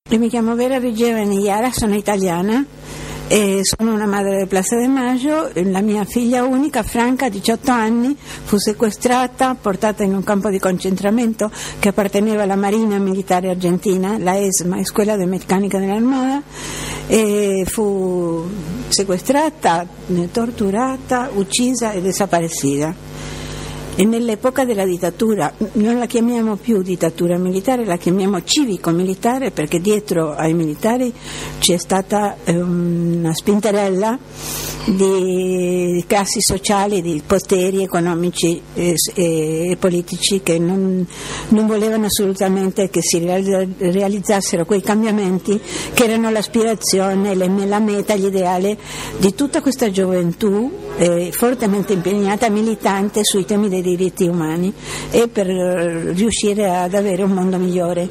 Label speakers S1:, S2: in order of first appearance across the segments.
S1: Io mi chiamo Vera Vigevani Iara, sono italiana e sono una madre del Plaza de Mayo. La mia figlia unica, Franca, 18 anni, fu sequestrata, portata in un campo di concentramento che apparteneva alla Marina Militare Argentina, la ESMA, Escuela de Mecánica de la Armada, e fu sequestrata, torturata, uccisa e desaparecida. E nell'epoca della dittatura, non la chiamiamo più dittatura militare, la chiamiamo civico-militare, perché dietro ai militari c'è stata una spinterella di classi sociali, di poteri economici e politici che non volevano assolutamente che si realizzassero quei cambiamenti che erano l'aspirazione, la meta, l'ideale di tutta questa gioventù fortemente impegnata, militante sui temi dei diritti umani e per riuscire ad avere un mondo migliore.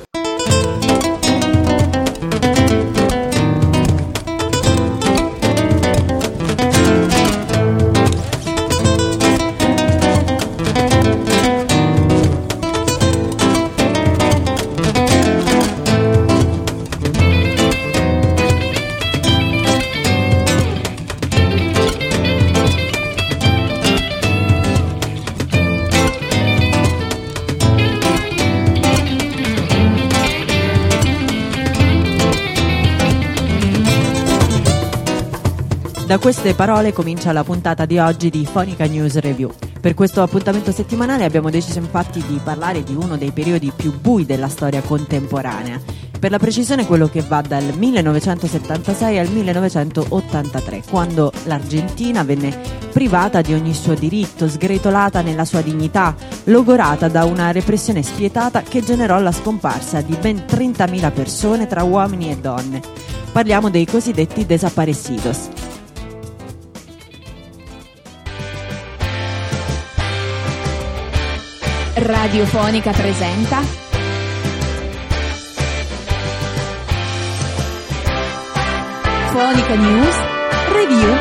S2: Da queste parole comincia la puntata di oggi di Phonica News Review. Per questo appuntamento settimanale abbiamo deciso infatti di parlare di uno dei periodi più bui della storia contemporanea. Per la precisione quello che va dal 1976 al 1983, quando l'Argentina venne privata di ogni suo diritto, sgretolata nella sua dignità, logorata da una repressione spietata che generò la scomparsa di ben 30.000 persone tra uomini e donne. Parliamo dei cosiddetti desaparecidos.
S3: Radiofonica presenta Phonica News Review.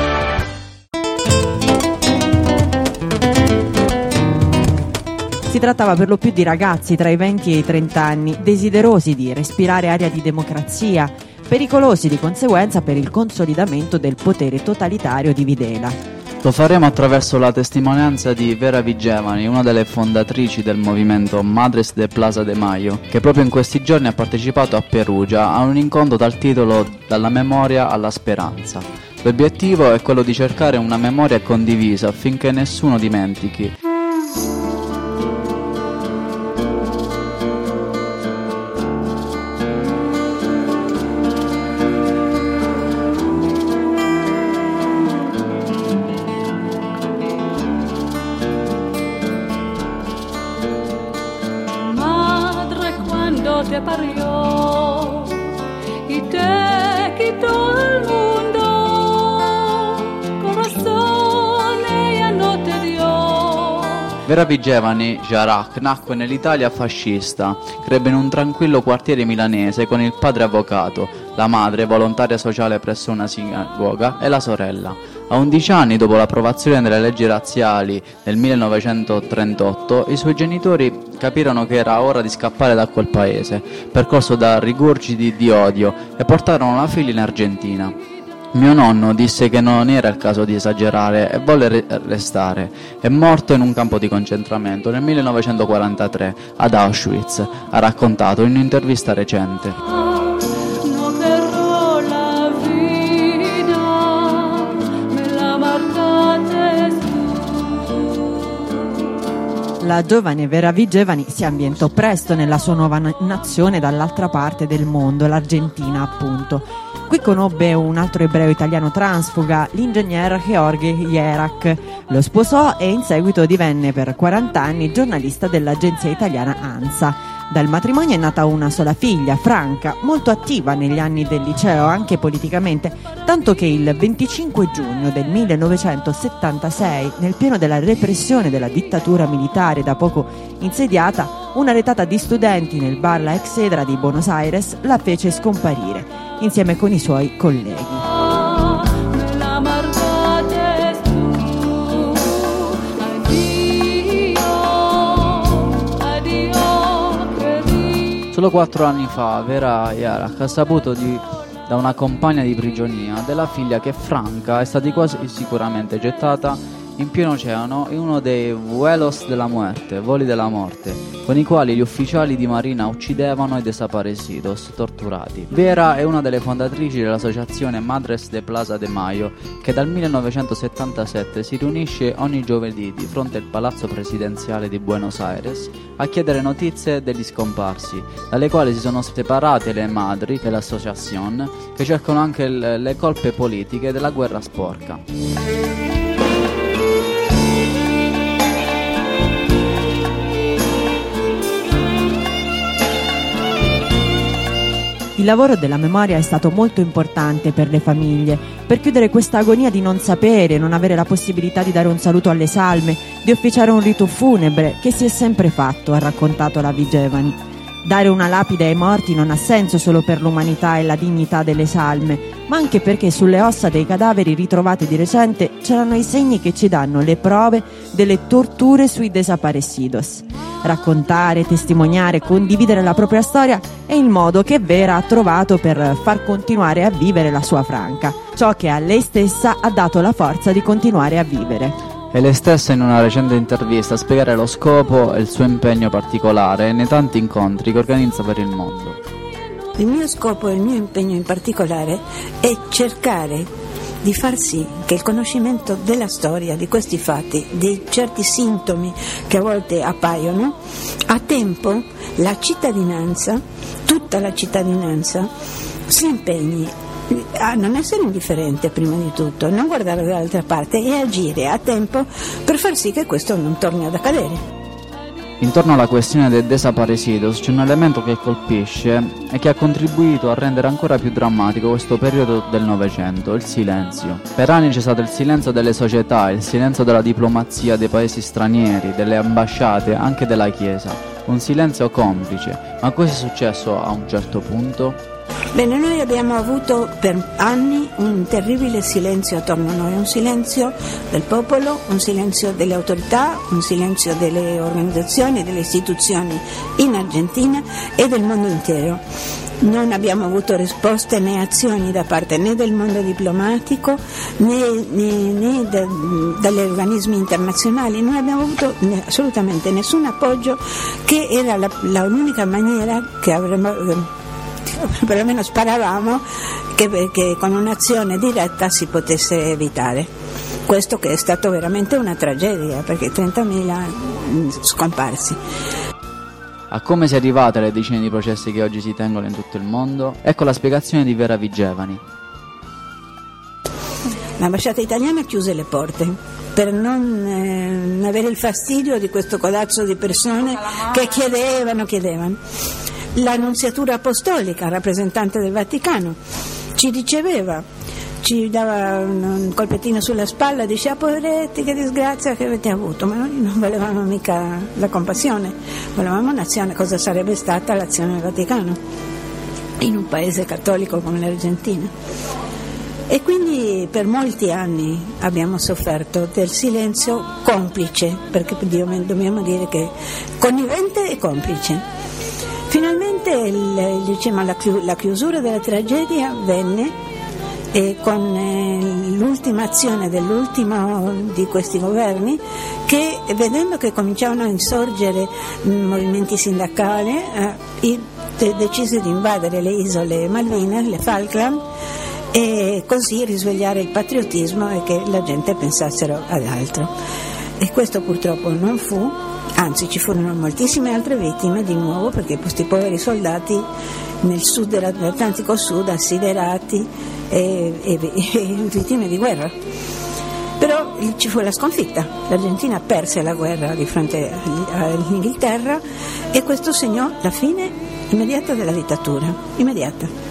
S2: Si trattava per lo più di ragazzi tra i 20 e i 30 anni, desiderosi di respirare aria di democrazia, pericolosi di conseguenza per il consolidamento del potere totalitario di Videla.
S4: Lo faremo attraverso la testimonianza di Vera Vigevani, una delle fondatrici del movimento Madres de Plaza de Mayo, che proprio in questi giorni ha partecipato a Perugia a un incontro dal titolo Dalla memoria alla speranza. L'obiettivo è quello di cercare una memoria condivisa affinché nessuno dimentichi.
S5: Te parió y te quitó el mundo, corazón ella no te dio.
S4: Vera Vigevani Jarac nacque nell'Italia fascista, crebbe in un tranquillo quartiere milanese con il padre avvocato, la madre volontaria sociale presso una sinagoga e la sorella. A 11 anni, dopo l'approvazione delle leggi razziali nel 1938, i suoi genitori capirono che era ora di scappare da quel paese, percorso da rigurgiti di odio, e portarono la figlia in Argentina. Mio nonno disse che non era il caso di esagerare e volle restare. È morto in un campo di concentramento nel 1943 ad Auschwitz, ha raccontato in un'intervista recente.
S2: La giovane Vera Vigevani si ambientò presto nella sua nuova nazione dall'altra parte del mondo, l'Argentina appunto. Qui conobbe un altro ebreo italiano transfuga, l'ingegner Georgi Jerac. Lo sposò e in seguito divenne per 40 anni giornalista dell'agenzia italiana ANSA. Dal matrimonio è nata una sola figlia, Franca, molto attiva negli anni del liceo, anche politicamente, tanto che il 25 giugno del 1976, nel pieno della repressione della dittatura militare da poco insediata, una retata di studenti nel bar La Excedra di Buenos Aires la fece scomparire, insieme con i suoi colleghi.
S4: Solo 4 anni fa Vera Yarak ha saputo da una compagna di prigionia della figlia che Franca è stata quasi sicuramente gettata in pieno oceano in uno dei vuelos della muerte, voli della morte, con i quali gli ufficiali di marina uccidevano i desaparecidos torturati. Vera è una delle fondatrici dell'associazione Madres de Plaza de Mayo, che dal 1977 si riunisce ogni giovedì di fronte al Palazzo Presidenziale di Buenos Aires a chiedere notizie degli scomparsi, dalle quali si sono separate le madri dell'associazione, che cercano anche le colpe politiche della guerra sporca.
S2: Il lavoro della memoria è stato molto importante per le famiglie, per chiudere questa agonia di non sapere, non avere la possibilità di dare un saluto alle salme, di officiare un rito funebre, che si è sempre fatto, ha raccontato la Vigevani. Dare una lapide ai morti non ha senso solo per l'umanità e la dignità delle salme, ma anche perché sulle ossa dei cadaveri ritrovati di recente c'erano i segni che ci danno le prove delle torture sui desaparecidos. Raccontare, testimoniare, condividere la propria storia è il modo che Vera ha trovato per far continuare a vivere la sua Franca, ciò che a lei stessa ha dato la forza di continuare a vivere.
S4: E lei stessa in una recente intervista a spiegare lo scopo e il suo impegno particolare nei tanti incontri che organizza per il mondo.
S1: Il mio scopo e il mio impegno in particolare è cercare di far sì che il conoscimento della storia, di questi fatti, di certi sintomi che a volte appaiono, a tempo la cittadinanza, tutta la cittadinanza, si impegni a non essere indifferente prima di tutto, non guardare dall'altra parte e agire a tempo per far sì che questo non torni ad accadere.
S4: Intorno alla questione dei desaparecidos c'è un elemento che colpisce e che ha contribuito a rendere ancora più drammatico questo periodo del Novecento, il silenzio. Per anni c'è stato il silenzio delle società, il silenzio della diplomazia dei paesi stranieri, delle ambasciate, anche della Chiesa. Un silenzio complice. Ma cosa è successo a un certo punto?
S1: Bene, noi abbiamo avuto per anni un terribile silenzio attorno a noi, un silenzio del popolo, un silenzio delle autorità, un silenzio delle organizzazioni, delle istituzioni in Argentina e del mondo intero. Non abbiamo avuto risposte né azioni da parte né del mondo diplomatico né dagli organismi internazionali, non abbiamo avuto assolutamente nessun appoggio, che era l'unica maniera che avremmo, perlomeno sparavamo, che con un'azione diretta si evitare. Questo che è stato veramente una tragedia, perché 30.000 scomparsi.
S4: A come si è arrivate alle decine di processi che oggi si tengono in tutto il mondo? Ecco la spiegazione di Vera Vigevani.
S1: L'ambasciata italiana chiuse le porte per non avere il fastidio di questo codazzo di persone che chiedevano. La Nunziatura Apostolica, rappresentante del Vaticano, ci riceveva, ci dava un colpettino sulla spalla, diceva: poveretti, che disgrazia che avete avuto. Ma noi non volevamo mica la compassione, volevamo un'azione. Cosa sarebbe stata l'azione del Vaticano in un paese cattolico come l'Argentina? E quindi per molti anni abbiamo sofferto del silenzio complice, perché dobbiamo dire che connivente e complice. Finalmente la chiusura della tragedia avvenne con l'ultima azione dell'ultimo di questi governi, che, vedendo che cominciavano a insorgere movimenti sindacali, decise di invadere le isole Malvine, le Falkland, e così risvegliare il patriottismo e che la gente pensassero ad altro. E questo purtroppo non fu. Anzi, ci furono moltissime altre vittime di nuovo, perché questi poveri soldati nel sud dell'Atlantico Sud, assiderati e vittime di guerra. Però ci fu la sconfitta. L'Argentina perse la guerra di fronte all'Inghilterra e questo segnò la fine immediata della dittatura, immediata.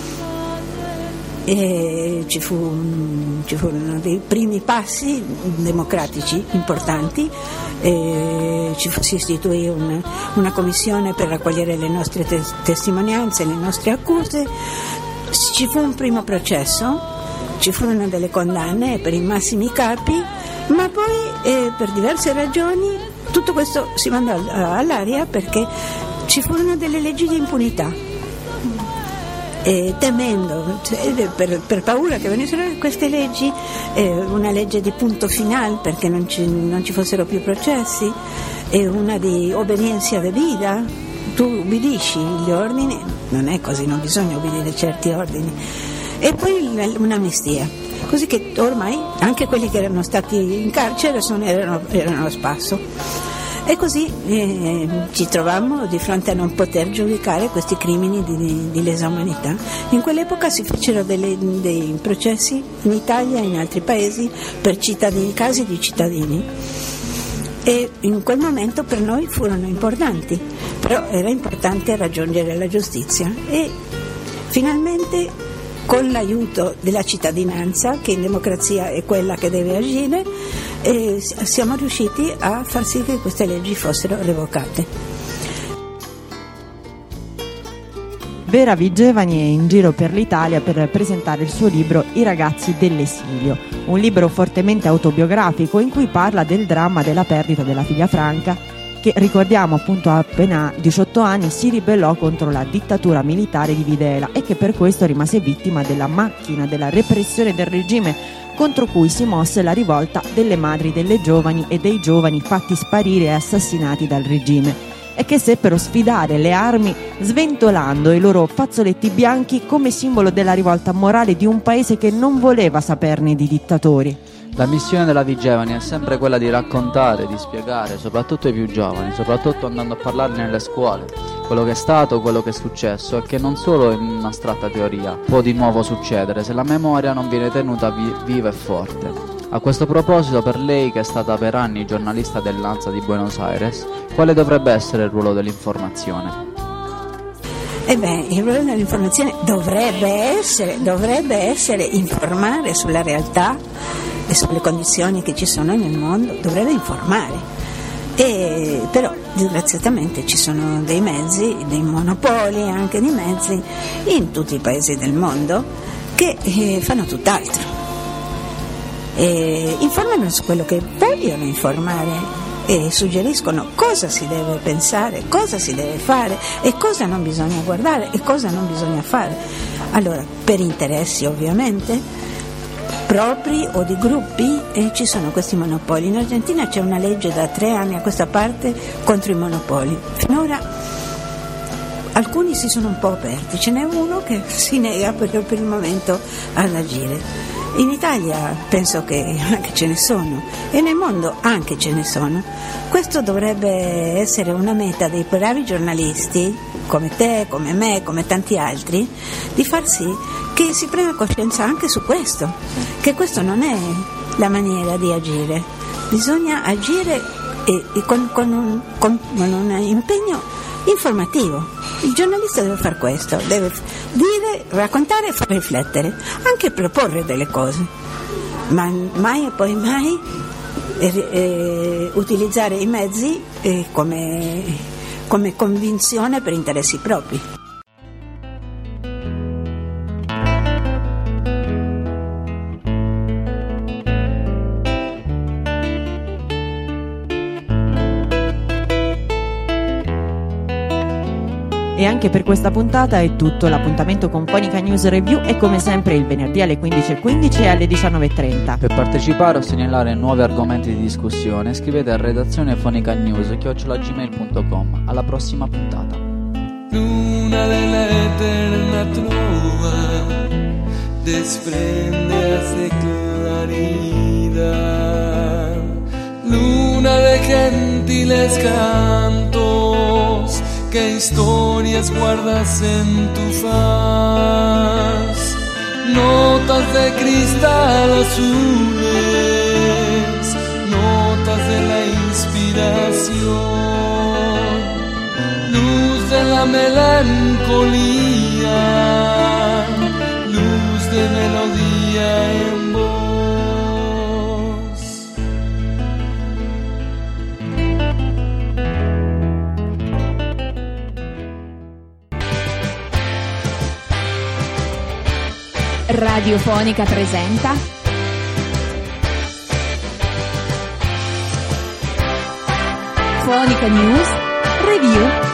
S1: E ci furono dei primi passi democratici importanti, si istituì una commissione per raccogliere le nostre testimonianze, le nostre accuse, ci fu un primo processo, ci furono delle condanne per i massimi capi, ma poi per diverse ragioni tutto questo si mandò all'aria, perché ci furono delle leggi di impunità, temendo, per paura che venissero queste leggi, una legge di punto finale perché non ci fossero più processi, e una di obbedienza debida. Tu ubbidisci gli ordini, non è così, non bisogna obbedire certi ordini, e poi un'amnistia, così che ormai anche quelli che erano stati in carcere erano a spasso. E così ci trovammo di fronte a non poter giudicare questi crimini di lesa umanità. In quell'epoca si fecero dei processi in Italia e in altri paesi per casi di cittadini, e in quel momento per noi furono importanti, però era importante raggiungere la giustizia, e finalmente con l'aiuto della cittadinanza, che in democrazia è quella che deve agire, siamo riusciti a far sì che queste leggi fossero revocate.
S2: Vera Vigevani è in giro per l'Italia per presentare il suo libro I ragazzi dell'esilio, un libro fortemente autobiografico in cui parla del dramma della perdita della figlia Franca, che ricordiamo appunto appena 18 anni si ribellò contro la dittatura militare di Videla e che per questo rimase vittima della macchina della repressione del regime contro cui si mosse la rivolta delle madri delle giovani e dei giovani fatti sparire e assassinati dal regime, e che seppero sfidare le armi sventolando i loro fazzoletti bianchi come simbolo della rivolta morale di un paese che non voleva saperne di dittatori.
S4: La missione della Vigevani è sempre quella di raccontare, di spiegare, soprattutto ai più giovani, soprattutto andando a parlarne nelle scuole, quello che è stato, quello che è successo, e che non solo in un'astratta teoria può di nuovo succedere se la memoria non viene tenuta viva e forte. A questo proposito, per lei, che è stata per anni giornalista dell'ANSA di Buenos Aires, quale dovrebbe essere il ruolo dell'informazione?
S1: Il ruolo dell'informazione dovrebbe essere informare sulla realtà e sulle condizioni che ci sono nel mondo, dovrebbe informare. Però disgraziatamente ci sono dei mezzi, dei monopoli anche di mezzi in tutti i paesi del mondo che fanno tutt'altro. Informano su quello che vogliono informare e suggeriscono cosa si deve pensare, cosa si deve fare e cosa non bisogna guardare e cosa non bisogna fare. Allora, per interessi ovviamente propri o di gruppi, ci sono questi monopoli. In Argentina c'è una legge da 3 anni a questa parte contro i monopoli. Finora alcuni si sono un po' aperti, ce n'è uno che si nega per il momento ad agire. In Italia penso che anche ce ne sono, e nel mondo anche ce ne sono. Questo dovrebbe essere una meta dei bravi giornalisti, come te, come me, come tanti altri, di far sì che si prenda coscienza anche su questo, che questo non è la maniera di agire. Bisogna agire con un impegno informativo. Il giornalista deve fare questo, deve dire, raccontare e far riflettere, anche proporre delle cose, ma mai e poi mai utilizzare i mezzi come convinzione per interessi propri.
S2: E anche per questa puntata è tutto. L'appuntamento con Fonica News Review è come sempre il venerdì alle 15:15 e alle 19:30.
S4: Per partecipare o segnalare nuovi argomenti di discussione, scrivete a redazione fonicanews@gmail.com. Alla prossima puntata.
S6: Luna della eterna trova, desprende hace claridad. Luna de gentiles cantos, ¿qué historias guardas en tu faz? Notas de cristal azules, notas de la inspiración, luz de la melancolía, luz de melodía en voz.
S3: Radiofonica presenta Fonica News Review.